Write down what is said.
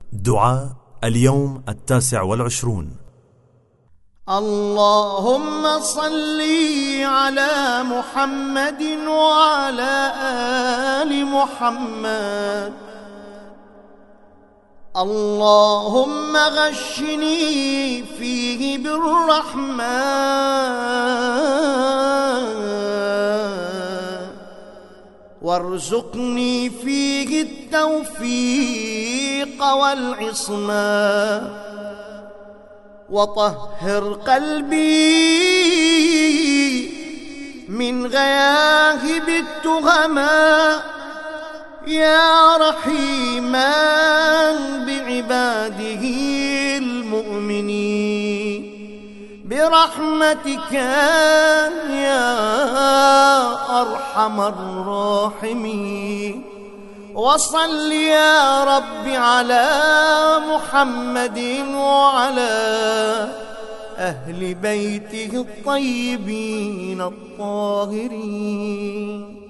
دعاء اليوم 29. اللهم صل على محمد وعلى آل محمد. اللهم غشني فيه بالرحمة وارزقني فيه التوفيق والعصمة وطهر قلبي من غياهب التهمة يا رحيما بعباده المؤمنين برحمتك يا أرحم الراحمين. وصل يا رب على محمد وعلى أهل بيته الطيبين الطاهرين.